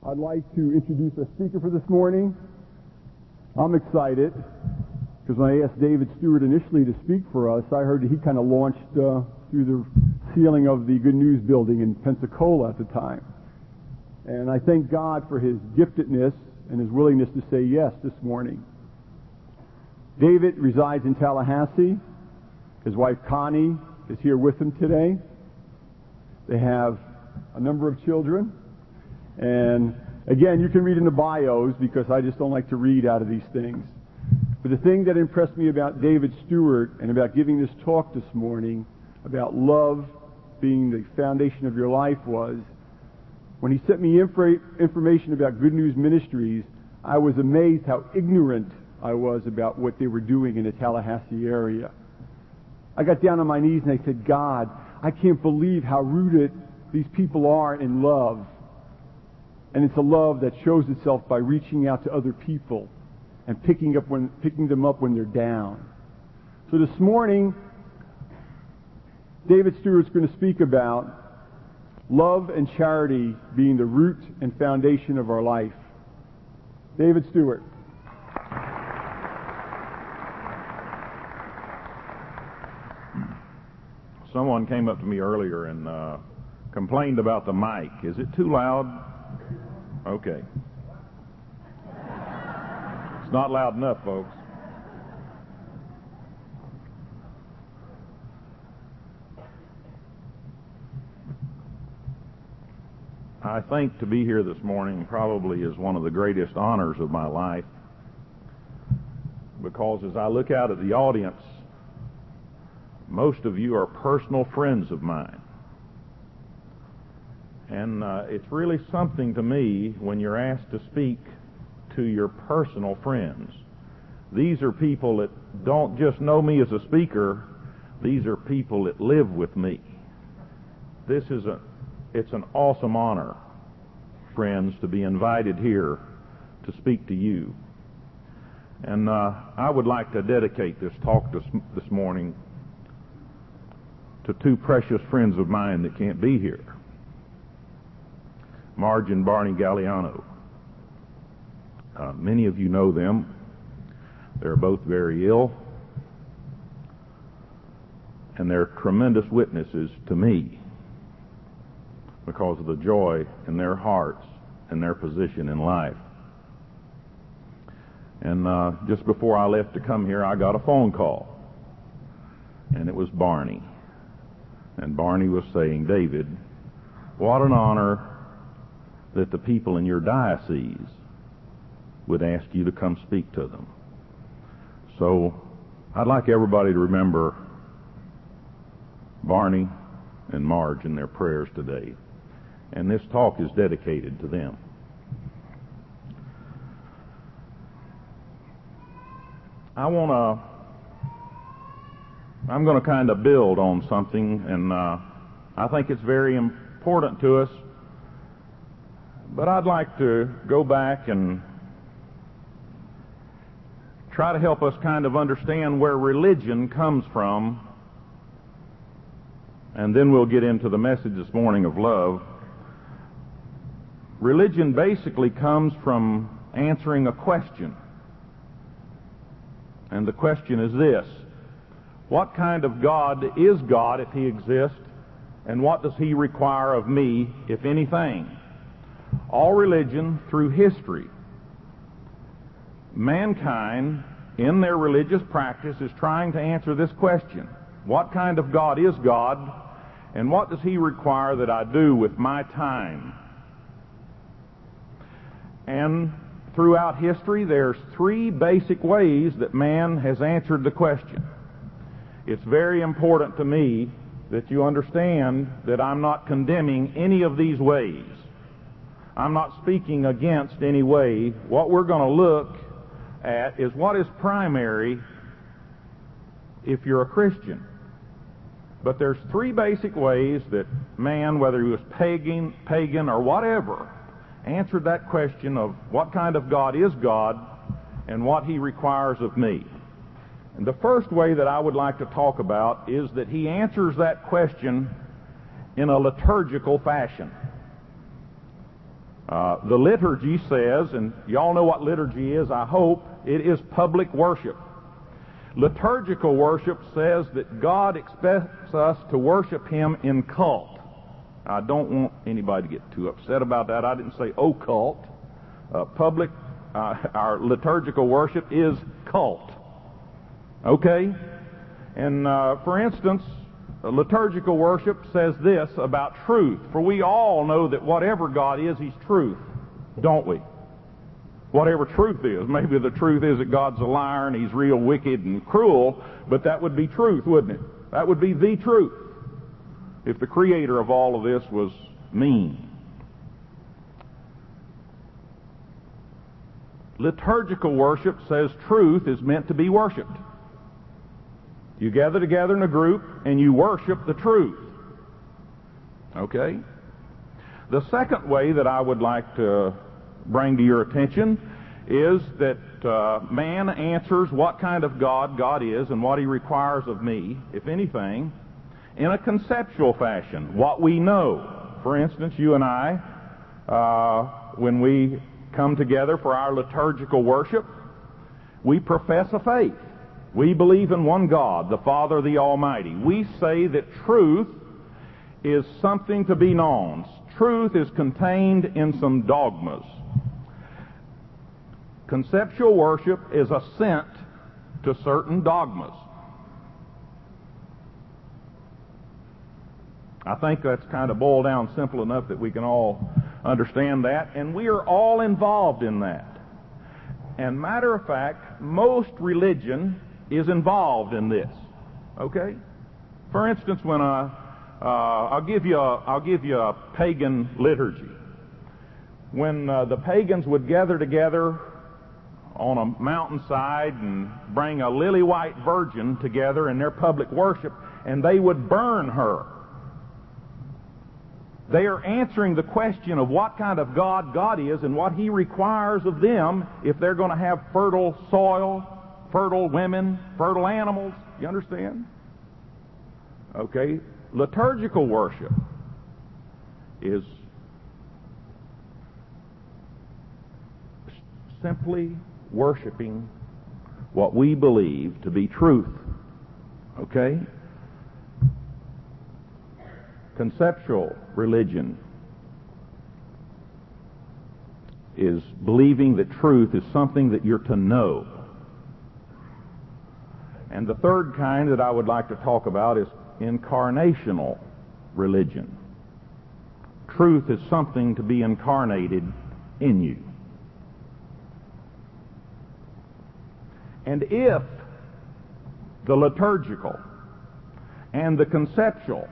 I'd like to introduce our speaker for this morning. I'm excited because when I asked David Stewart initially to speak for us, I heard that he kind of launched through the ceiling of the Good News building in Pensacola at the time. And I thank God for his giftedness and his willingness to say yes this morning. David resides in Tallahassee. His wife Connie is here with him today. They have a number of children. And again, you can read in the bios because I just don't like to read out of these things. But the thing that impressed me about David Stewart and about giving this talk this morning about love being the foundation of your life was when he sent me information about Good News Ministries, I was amazed how ignorant I was about what they were doing in the Tallahassee area. I got down on my knees and I said, God, I can't believe how rooted these people are in love. And it's a love that shows itself by reaching out to other people and picking them up when they're down. So this morning, David Stewart's going to speak about love and charity being the root and foundation of our life. David Stewart. Someone came up to me earlier and complained about the mic. Is it too loud? Okay. It's not loud enough, folks. I think to be here this morning probably is one of the greatest honors of my life, because as I look out at the audience, most of you are personal friends of mine. And it's really something to me when you're asked to speak to your personal friends. These are people that don't just know me as a speaker, these are people that live with me. It's an awesome honor, friends, to be invited here to speak to you. And I would like to dedicate this talk this morning to two precious friends of mine that can't be here, Marge and Barney Galliano. Many of you know them. They're both very ill, and they're tremendous witnesses to me because of the joy in their hearts and their position in life. And just before I left to come here, I got a phone call, and it was Barney. And Barney was saying, David, what an honor that the people in your diocese would ask you to come speak to them. So I'd like everybody to remember Barney and Marge in their prayers today. And this talk is dedicated to them. I'm going to kind of build on something, and I think it's very important to us. But I'd like to go back and try to help us kind of understand where religion comes from, and then we'll get into the message this morning of love. Religion basically comes from answering a question. And the question is this: what kind of God is God if he exists, and what does he require of me, if anything? All religion through history, mankind in their religious practice is trying to answer this question: what kind of God is God, and what does he require that I do with my time? And throughout history, there's three basic ways that man has answered the question. It's very important to me that you understand that I'm not condemning any of these ways. I'm not speaking against any way. What we're going to look at is what is primary if you're a Christian. But there's three basic ways that man, whether he was pagan or whatever, answered that question of what kind of God is God and what he requires of me. And the first way that I would like to talk about is that he answers that question in a liturgical fashion. The liturgy says, and y'all know what liturgy is, I hope, it is public worship. Liturgical worship says that God expects us to worship Him in cult. I don't want anybody to get too upset about that. I didn't say occult. Our liturgical worship is cult. Okay? And for instance, liturgical worship says this about truth. For we all know that whatever God is, He's truth, don't we? Whatever truth is. Maybe the truth is that God's a liar and He's real wicked and cruel, but that would be truth, wouldn't it? That would be the truth if the creator of all of this was mean. Liturgical worship says truth is meant to be worshiped. You gather together in a group and you worship the truth. Okay? The second way that I would like to bring to your attention is that man answers what kind of God God is and what He requires of me, if anything, in a conceptual fashion. What we know. For instance, you and I, when we come together for our liturgical worship, we profess a faith. We believe in one God, the Father, the Almighty. We say that truth is something to be known. Truth is contained in some dogmas. Conceptual worship is assent to certain dogmas. I think that's kind of boiled down simple enough that we can all understand that, and we are all involved in that. And matter of fact, most religion is involved in this. Okay? For instance, when I'll give you a pagan liturgy. When the pagans would gather together on a mountainside and bring a lily white virgin together in their public worship, and they would burn her. They are answering the question of what kind of God God is and what He requires of them if they're going to have fertile soil, fertile women, fertile animals. You understand? Okay. Liturgical worship is simply worshiping what we believe to be truth. Okay? Conceptual religion is believing that truth is something that you're to know. And the third kind that I would like to talk about is incarnational religion. Truth is something to be incarnated in you. And if the liturgical and the conceptual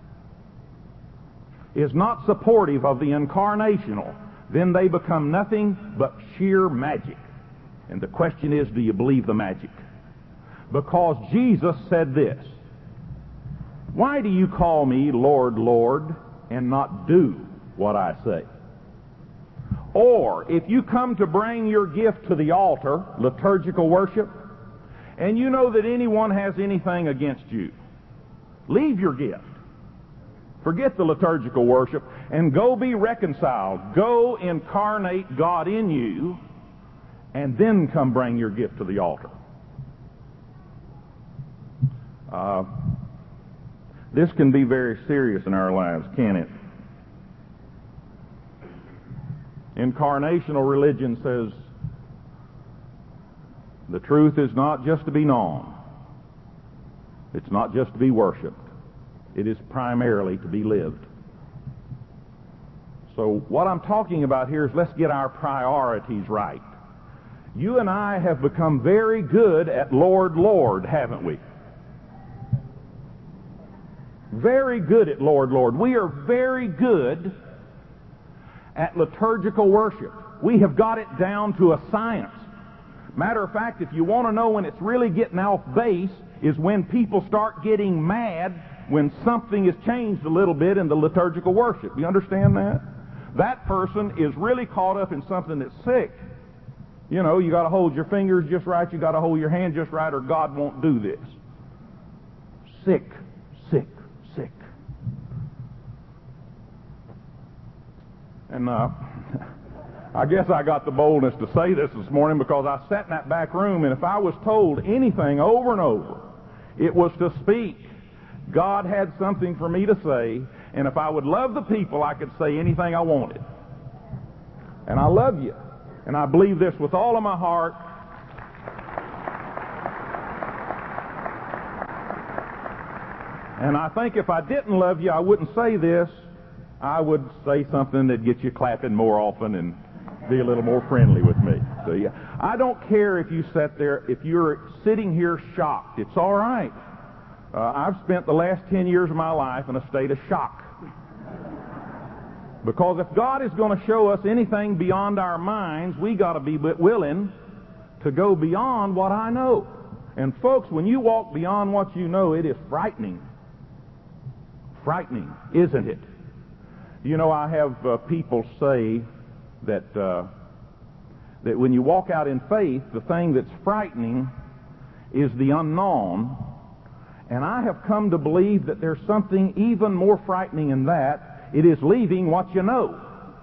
is not supportive of the incarnational, then they become nothing but sheer magic. And the question is, do you believe the magic? Because Jesus said this, "Why do you call me Lord, Lord, and not do what I say?" Or, if you come to bring your gift to the altar, liturgical worship, and you know that anyone has anything against you, leave your gift. Forget the liturgical worship and go be reconciled. Go incarnate God in you, and then come bring your gift to the altar. This can be very serious in our lives, can it? Incarnational religion says the truth is not just to be known. It's not just to be worshipped. It is primarily to be lived. So what I'm talking about here is let's get our priorities right. You and I have become very good at Lord, Lord, haven't we? Very good at Lord, Lord. We are very good at liturgical worship. We have got it down to a science. Matter of fact, if you want to know when it's really getting off base, is when people start getting mad when something is changed a little bit in the liturgical worship. You understand that? That person is really caught up in something that's sick. You know, you got to hold your fingers just right, you got to hold your hand just right, or God won't do this. Sick, sick, sick. And I guess I got the boldness to say this morning because I sat in that back room, and if I was told anything over and over, it was to speak. God had something for me to say, and if I would love the people, I could say anything I wanted. And I love you, and I believe this with all of my heart. And I think if I didn't love you, I wouldn't say this. I would say something that gets you clapping more often and be a little more friendly with me. So yeah, I don't care if you sat there, if you're sitting here shocked. It's all right. I've spent the last 10 years of my life in a state of shock. Because if God is going to show us anything beyond our minds, we got to be willing to go beyond what I know. And folks, when you walk beyond what you know, it is frightening. Frightening, isn't it? You know, I have people say that when you walk out in faith, the thing that's frightening is the unknown. And I have come to believe that there's something even more frightening in that. It is leaving what you know.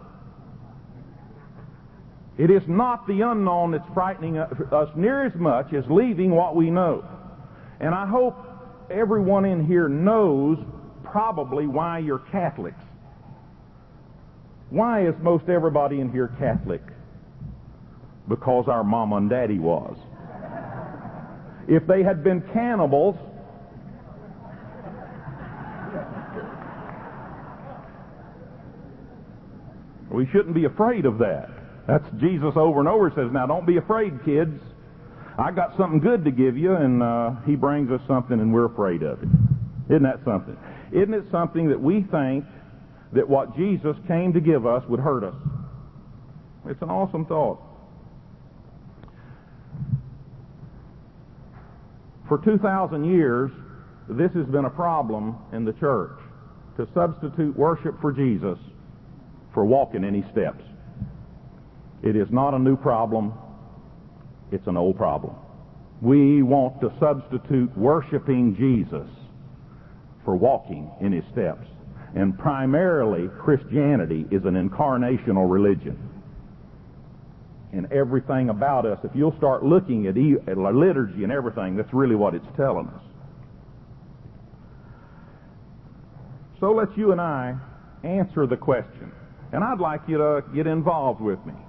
It is not the unknown that's frightening us near as much as leaving what we know. And I hope everyone in here knows probably why you're Catholics. Why is most everybody in here Catholic? Because our mama and daddy was. If they had been cannibals, we shouldn't be afraid of that. That's Jesus over and over says, now don't be afraid, kids. I got something good to give you, and he brings us something and we're afraid of it. Isn't that something? Isn't it something that we think that what Jesus came to give us would hurt us? It's an awesome thought. For 2,000 years, this has been a problem in the church, to substitute worship for Jesus for walking any steps. It is not a new problem. It's an old problem. We want to substitute worshiping Jesus for walking in his steps. And primarily, Christianity is an incarnational religion. And everything about us, if you'll start looking at liturgy and everything, that's really what it's telling us. So let's you and I answer the question. And I'd like you to get involved with me.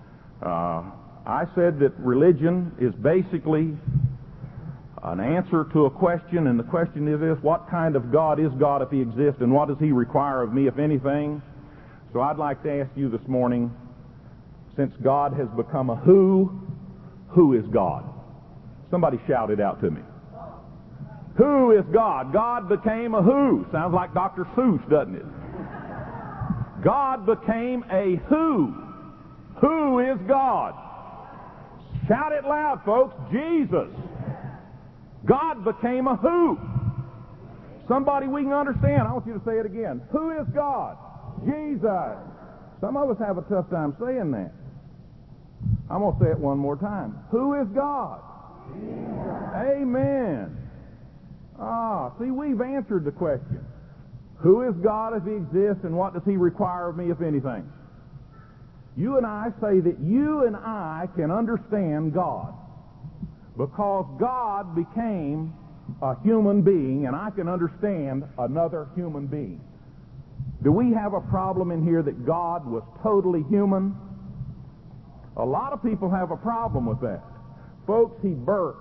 I said that religion is basically an answer to a question, and the question is this: what kind of God is God if he exists, and what does he require of me, if anything? So I'd like to ask you this morning, since God has become a who is God? Somebody shout it out to me. Who is God? God became a who. Sounds like Dr. Seuss, doesn't it? God became a who. Who is God? Shout it loud, folks. Jesus. God became a who. Somebody we can understand. I want you to say it again. Who is God? Jesus. Some of us have a tough time saying that. I'm going to say it one more time. Who is God? Jesus. Amen. See, we've answered the question. Who is God if he exists, and what does he require of me, if anything? You and I say that you and I can understand God because God became a human being, and I can understand another human being. Do we have a problem in here that God was totally human? A lot of people have a problem with that. Folks, he burped.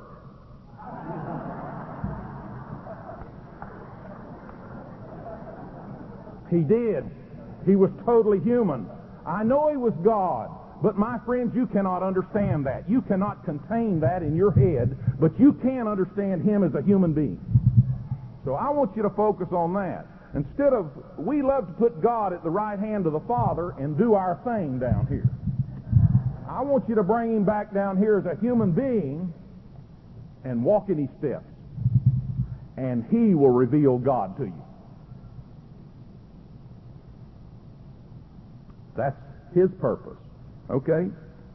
He did. He was totally human. I know he was God, but my friends, you cannot understand that. You cannot contain that in your head, but you can understand him as a human being. So I want you to focus on that. Instead of, we love to put God at the right hand of the Father and do our thing down here. I want you to bring him back down here as a human being and walk in his steps. And he will reveal God to you. That's his purpose. Okay?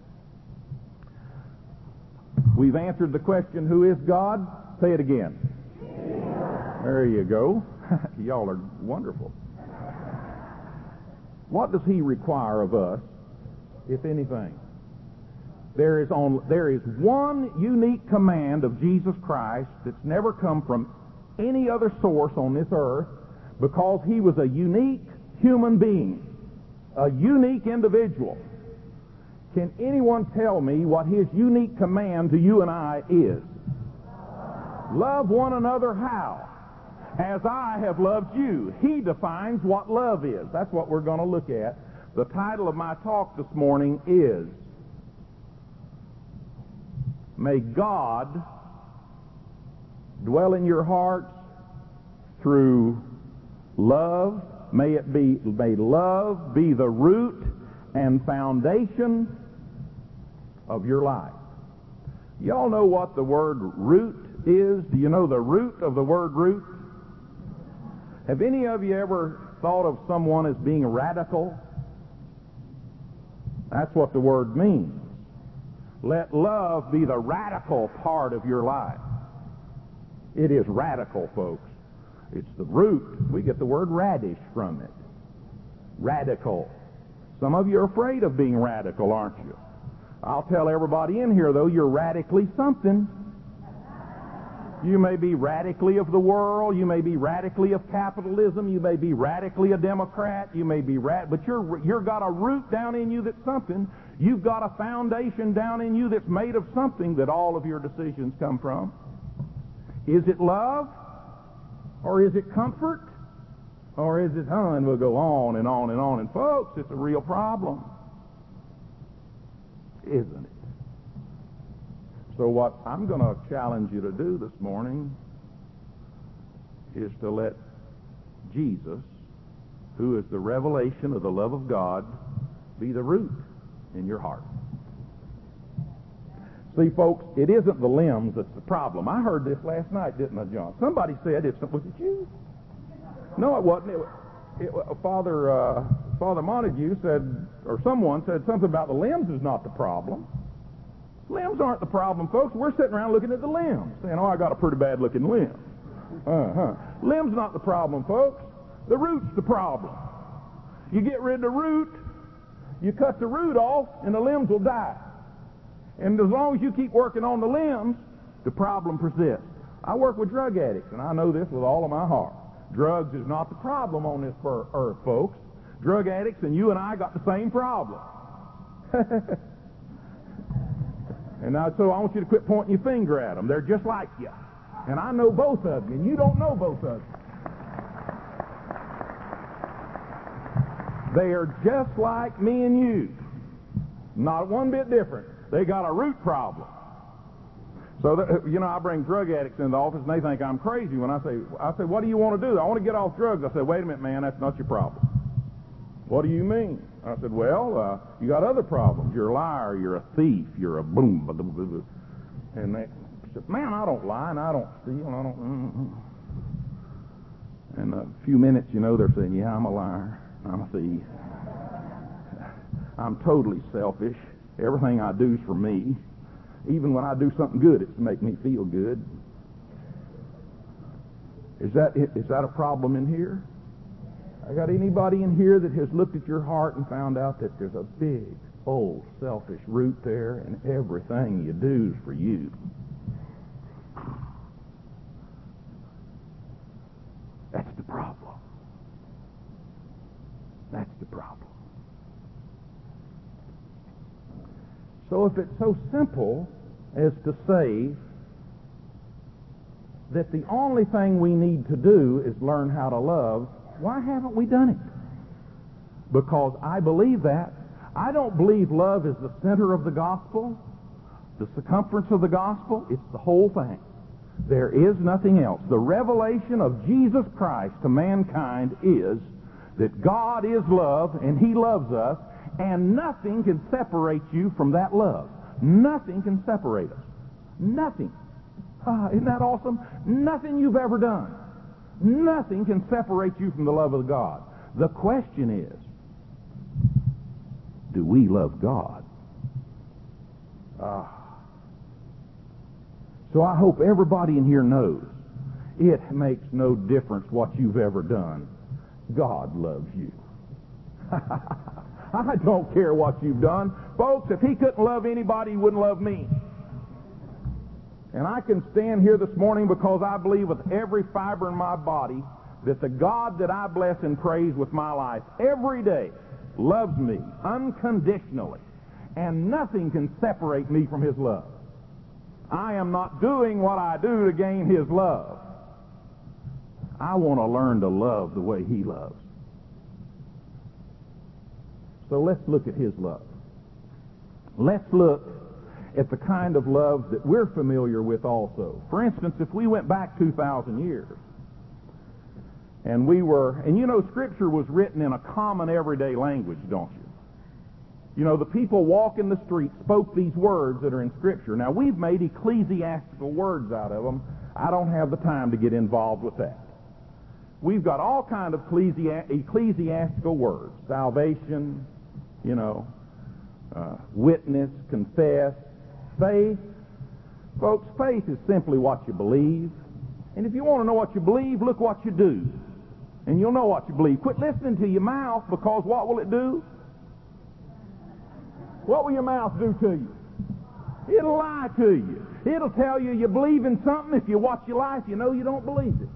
We've answered the question, who is God? Say it again. There you go. Y'all are wonderful. What does he require of us, if anything? There is one unique command of Jesus Christ that's never come from any other source on this earth, because he was a unique human being, a unique individual. Can anyone tell me what his unique command to you and I is? Love one another how? As I have loved you. He defines what love is. That's what we're going to look at. The title of my talk this morning is, May God dwell in your hearts through love. May love be the root and foundation of your life. Y'all know what the word root is? Do you know the root of the word root? Have any of you ever thought of someone as being radical? That's what the word means. Let love be the radical part of your life. It is radical, folks. It's the root. We get the word radish from it. Radical. Some of you are afraid of being radical, aren't you? I'll tell everybody in here, though, you're radically something. You may be radically of the world. You may be radically of capitalism. You may be radically a Democrat. You may be but you've got a root down in you that's something. You've got a foundation down in you that's made of something that all of your decisions come from. Is it love? Or is it comfort? Or is it, and we'll go on and on and on. And folks, it's a real problem. Isn't it? So what I'm going to challenge you to do this morning is to let Jesus, who is the revelation of the love of God, be the root in your heart. See, folks, it isn't the limbs that's the problem. I heard this last night, didn't I, John? Somebody said, was it you? No, it wasn't. Father Montague said, or someone said something about the limbs is not the problem. Limbs aren't the problem, folks. We're sitting around looking at the limbs, saying, I got a pretty bad looking limb. Limbs not the problem, folks. The root's the problem. You get rid of the root, you cut the root off, and the limbs will die. And as long as you keep working on the limbs, the problem persists. I work with drug addicts, and I know this with all of my heart. Drugs is not the problem on this earth, folks. Drug addicts and you and I got the same problem. And so I want you to quit pointing your finger at them. They're just like you. And I know both of you, and you don't know both of you. They are just like me and you. Not one bit different. They got a root problem. So, I bring drug addicts in the office, and they think I'm crazy when I say, what do you want to do? I want to get off drugs. I said, wait a minute, man, that's not your problem. What do you mean? I said, well, you got other problems. You're a liar, you're a thief, you're a boom. And they said, man, I don't lie, and I don't steal, and I don't... And a few minutes, they're saying, yeah, I'm a liar, I'm a thief. I'm totally selfish. Everything I do is for me. Even when I do something good, it's to make me feel good. Is that a problem in here? I got anybody in here that has looked at your heart and found out that there's a big, old, selfish root there, and everything you do is for you? That's the problem. That's the problem. So if it's so simple as to say that the only thing we need to do is learn how to love, why haven't we done it? Because I believe that. I don't believe love is the center of the gospel, the circumference of the gospel. It's the whole thing. There is nothing else. The revelation of Jesus Christ to mankind is that God is love and He loves us, and nothing can separate you from that love. Nothing can separate us. Nothing. Isn't that awesome? Nothing you've ever done. Nothing can separate you from the love of God. The question is, do we love God? So I hope everybody in here knows it makes no difference what you've ever done. God loves you. I don't care what you've done. Folks, if he couldn't love anybody, he wouldn't love me. And I can stand here this morning because I believe with every fiber in my body that the God that I bless and praise with my life every day loves me unconditionally. And nothing can separate me from his love. I am not doing what I do to gain his love. I want to learn to love the way he loves. So let's look at his love. Let's look at the kind of love that we're familiar with also. For instance, if we went back 2,000 years, and you know, Scripture was written in a common everyday language, don't you? You know, the people walking the street spoke these words that are in Scripture. Now, we've made ecclesiastical words out of them. I don't have the time to get involved with that. We've got all kind of ecclesiastical words. Salvation, you know, witness, confess, faith. Folks, faith is simply what you believe. And if you want to know what you believe, look what you do. And you'll know what you believe. Quit listening to your mouth, because what will it do? What will your mouth do to you? It'll lie to you. It'll tell you you believe in something. If you watch your life, you know you don't believe it.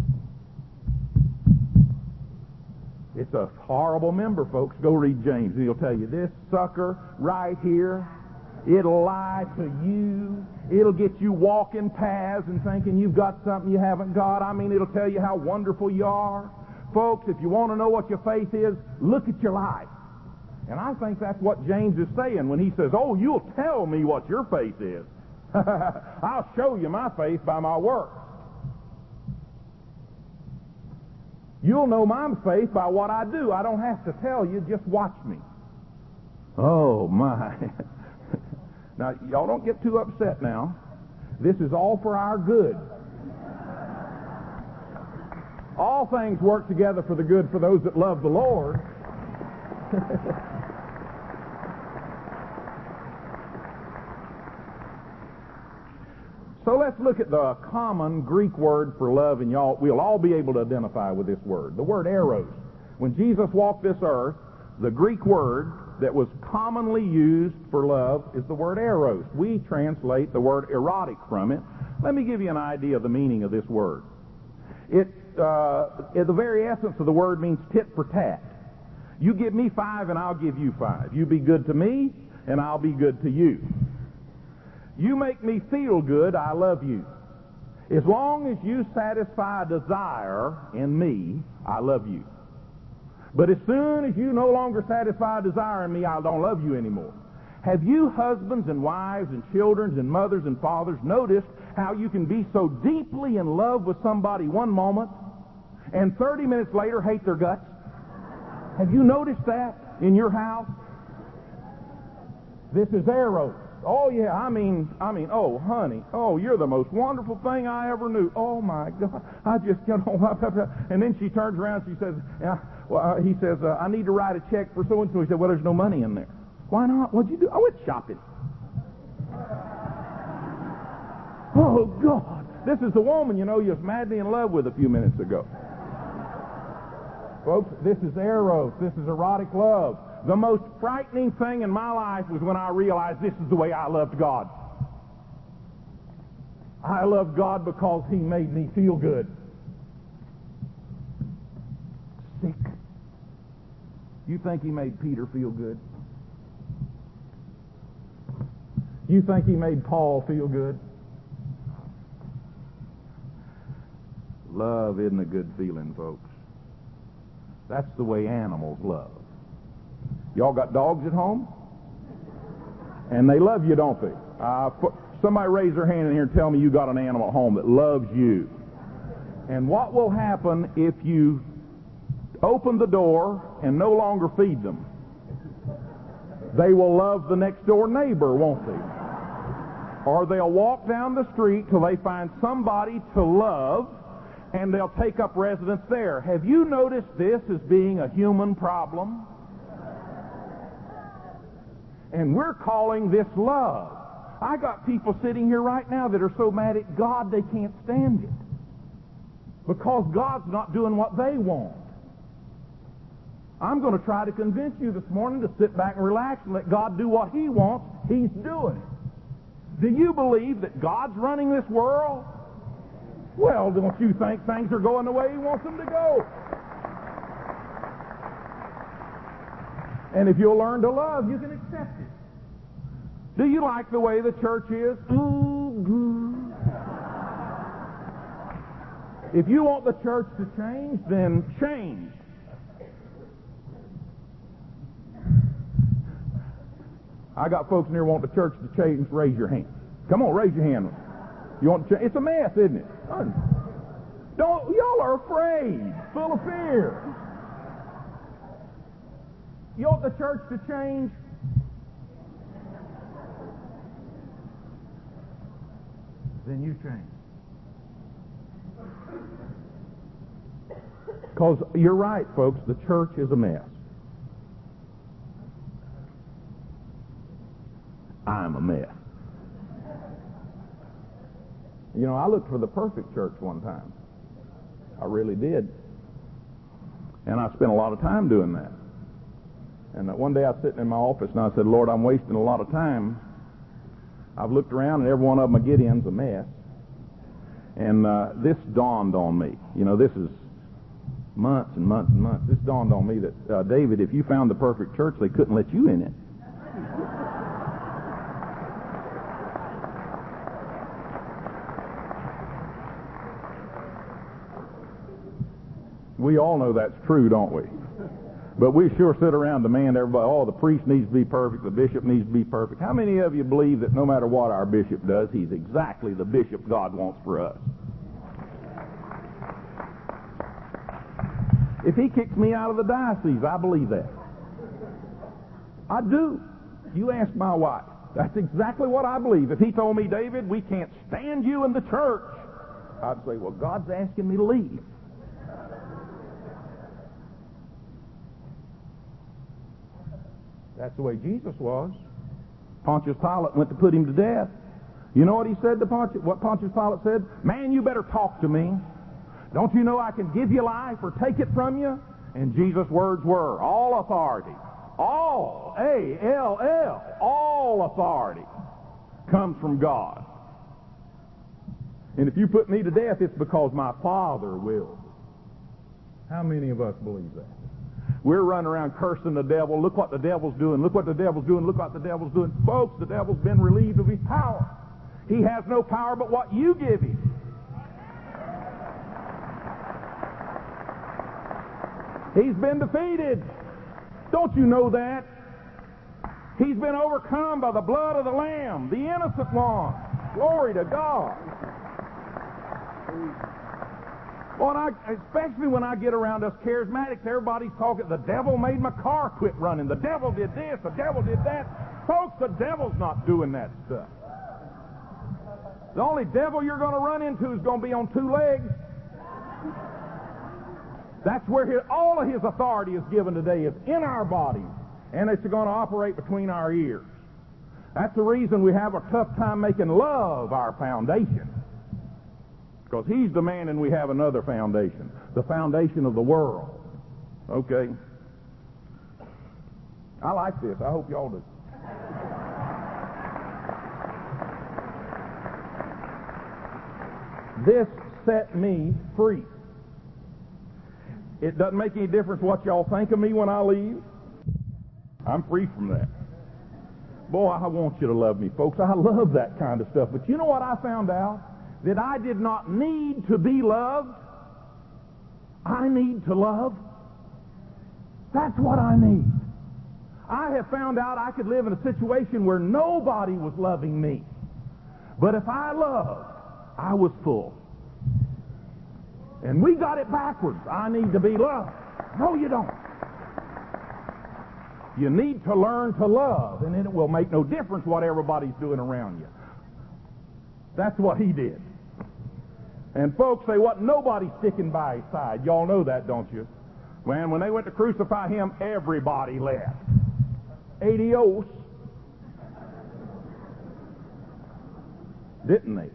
It's a horrible member, folks. Go read James, and he'll tell you this sucker right here, it'll lie to you. It'll get you walking paths and thinking you've got something you haven't got. I mean, it'll tell you how wonderful you are. Folks, if you want to know what your faith is, look at your life. And I think that's what James is saying when he says, oh, you'll tell me what your faith is. I'll show you my faith by my works. You'll know my faith by what I do. I don't have to tell you, just watch me. Oh, my. Now, y'all don't get too upset now. This is all for our good. All things work together for the good for those that love the Lord. So let's look at the common Greek word for love, and we'll all be able to identify with this word. The word eros. When Jesus walked this earth, the Greek word that was commonly used for love is the word eros. We translate the word erotic from it. Let me give you an idea of the meaning of this word. The very essence of the word means tit for tat. You give me 5 and I'll give you 5. You be good to me and I'll be good to you. You make me feel good, I love you. As long as you satisfy a desire in me, I love you. But as soon as you no longer satisfy a desire in me, I don't love you anymore. Have you husbands and wives and children and mothers and fathers noticed how you can be so deeply in love with somebody one moment and 30 minutes later hate their guts? Have you noticed that in your house? This is eros. Oh, yeah, I mean, oh, honey, oh, you're the most wonderful thing I ever knew. Oh, my God, I just, you know, and then she turns around and she says, he says, I need to write a check for so-and-so. He said, well, there's no money in there. Why not? What'd you do? I went shopping. Oh, God, this is the woman, you know, you was madly in love with a few minutes ago. Folks, this is eros. This is erotic love. The most frightening thing in my life was when I realized this is the way I loved God. I loved God because he made me feel good. Sick. You think he made Peter feel good? You think he made Paul feel good? Love isn't a good feeling, folks. That's the way animals love. Y'all got dogs at home? And they love you, don't they? Somebody raise their hand in here and tell me you got an animal at home that loves you. And what will happen if you open the door and no longer feed them? They will love the next door neighbor, won't they? Or they'll walk down the street till they find somebody to love, and they'll take up residence there. Have you noticed this as being a human problem? And we're calling this love. I got people sitting here right now that are so mad at God they can't stand it. Because God's not doing what they want. I'm going to try to convince you this morning to sit back and relax and let God do what He wants. He's doing it. Do you believe that God's running this world? Well, don't you think things are going the way He wants them to go? And if you'll learn to love, you can accept it. Do you like the way the church is? If you want the church to change, then change. I got folks in here want the church to change. Raise your hand. Come on, raise your hand. You want to change? It's a mess, isn't it? Don't, y'all are afraid, full of fear. You want the church to change? Then you change. Because you're right, folks, the church is a mess. I'm a mess. You know, I looked for the perfect church one time. I really did. And I spent a lot of time doing that. And one day I was sitting in my office and I said, Lord, I'm wasting a lot of time. I've looked around and every one of them I get in's a mess. And this dawned on me. You know, this is months and months and months. This dawned on me that, David, if you found the perfect church, they couldn't let you in it. We all know that's true, don't we? But we sure sit around and demand everybody, oh, the priest needs to be perfect, the bishop needs to be perfect. How many of you believe that no matter what our bishop does, he's exactly the bishop God wants for us? If he kicks me out of the diocese, I believe that. I do. You ask my wife. That's exactly what I believe. If he told me, David, we can't stand you in the church, I'd say, well, God's asking me to leave. That's the way Jesus was. Pontius Pilate went to put him to death. You know what he said to Pontius? What Pontius Pilate said? Man, you better talk to me. Don't you know I can give you life or take it from you? And Jesus' words were, all authority, all, A-L-L, all authority comes from God. And if you put me to death, it's because my Father will. How many of us believe that? We're running around cursing the devil. Look what the devil's doing. Look what the devil's doing. Look what the devil's doing. Folks, the devil's been relieved of his power. He has no power but what you give him. He's been defeated. Don't you know that? He's been overcome by the blood of the Lamb, the innocent one. Glory to God. Well, especially when I get around us charismatics, everybody's talking, the devil made my car quit running. The devil did this. The devil did that. Folks, the devil's not doing that stuff. The only devil you're going to run into is going to be on two legs. That's where all of his authority is given today, is in our bodies. And it's going to operate between our ears. That's the reason we have a tough time making love our foundation. Because he's demanding we have another foundation, the foundation of the world. Okay. I like this. I hope y'all do. This set me free. It doesn't make any difference what y'all think of me when I leave. I'm free from that. Boy, I want you to love me, folks. I love that kind of stuff. But you know what I found out? That I did not need to be loved. I need to love. That's what I need. I have found out I could live in a situation where nobody was loving me. But if I loved, I was full. And we got it backwards. I need to be loved. No, you don't. You need to learn to love, and then it will make no difference what everybody's doing around you. That's what he did. And folks, there wasn't nobody sticking by his side. Y'all know that, don't you? When they went to crucify him, everybody left. Adios. Didn't they?